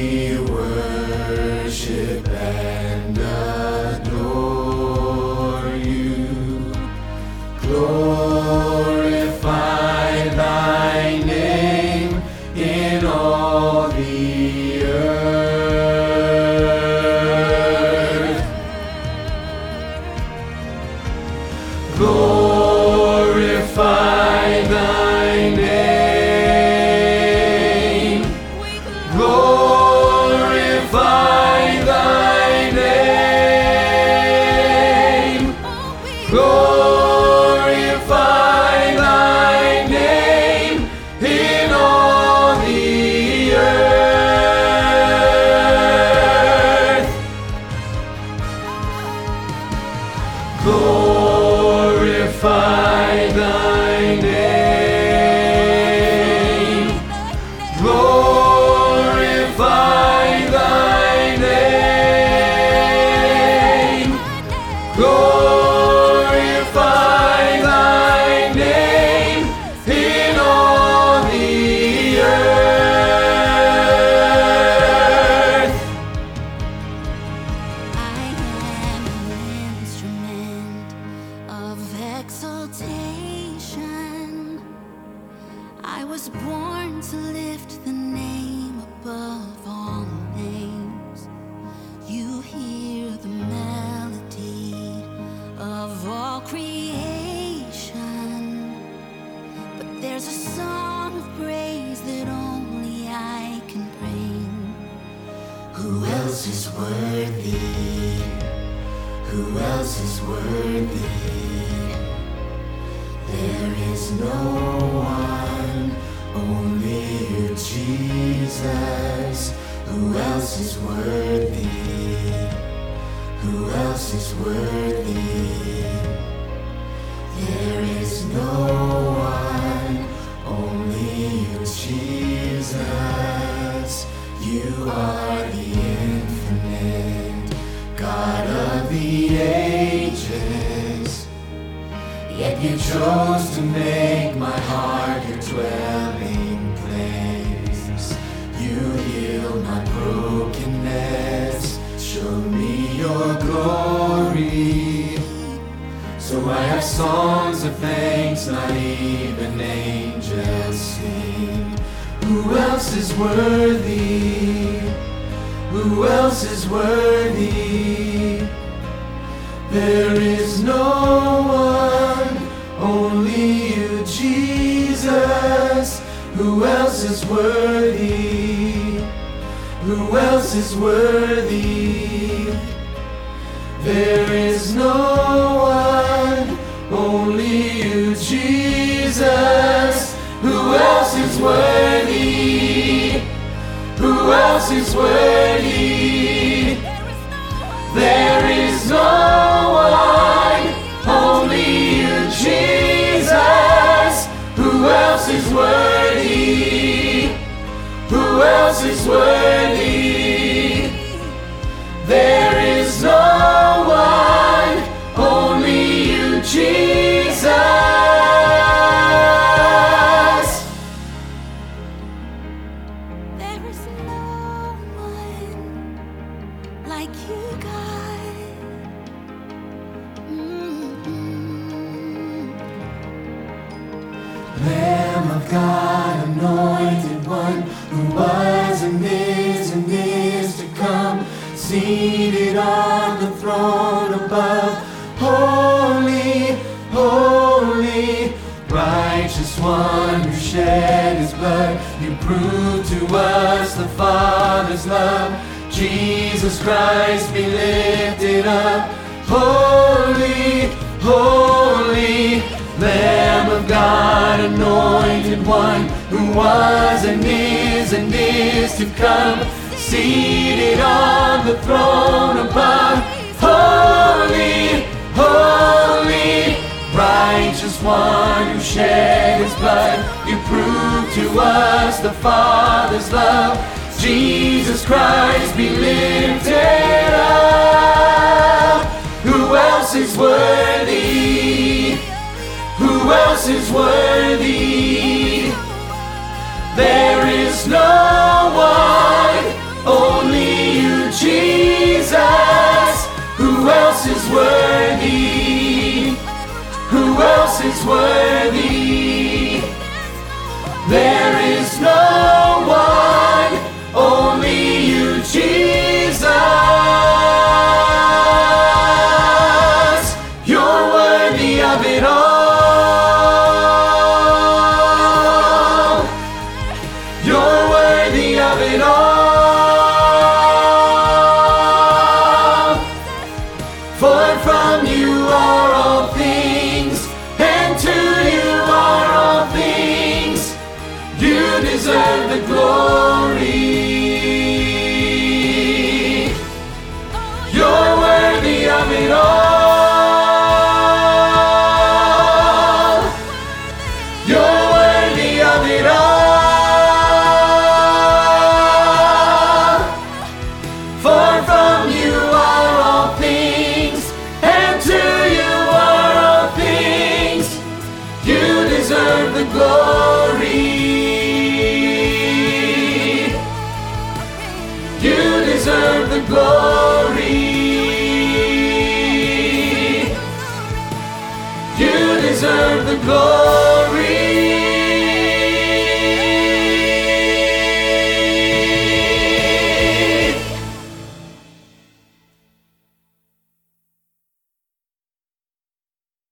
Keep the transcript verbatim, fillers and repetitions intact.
worship and adore you. Glorify thy name in all the earth. Glorify thy name. Glorify thy name. Glorify thy name in all the earth. Glorify thy name. Glorify thy name. Glorify thy name in all the earth. I am an instrument of exaltation. I was born to lift the name above all names. You hear the melody of all creation, but there's a song of praise that only I can bring. Who else is worthy? Who else is worthy? There is no one, only you, Jesus. Who else is worthy? Who else is worthy? There is no one, only you, Jesus. You are the infinite God of the ages. Yet you chose to make my heart your dwelling place. You heal my brokenness, show me your glory. So I have songs of thanks not even angels sing. Who else is worthy? Who else is worthy? There is no one, only you, Jesus. Who else is worthy? Who else is worthy? There is no one, only you, Jesus. Who else is worthy? Who else is worthy? There is no one, only you, Jesus. Who else is worthy? Who else is worthy? There is no one, only you, Jesus. There is no one like you, God. Mm-hmm. Lamb of God, anointed one, who was and is and is to come, seated on the throne above. Holy, holy, righteous one who shed his blood. You proved to us the Father's love. Jesus Christ, be lifted up. Holy, holy, Lamb of God, anointed one, who was and is and is to come, seated on the throne above. Holy, holy, righteous one who shed his blood. You proved to us the Father's love. Jesus Christ, be lifted up. Who else is worthy? Who else is worthy? There is no one, is worthy. There is no one, only you, Jesus. You're worthy of it all. You're worthy of it all. For from you are all things, and to you are all things. You deserve the glory. You're worthy of it all. You're worthy of it all. For from you are all things, and to you are all things. You deserve the glory. You deserve the glory. You deserve the glory.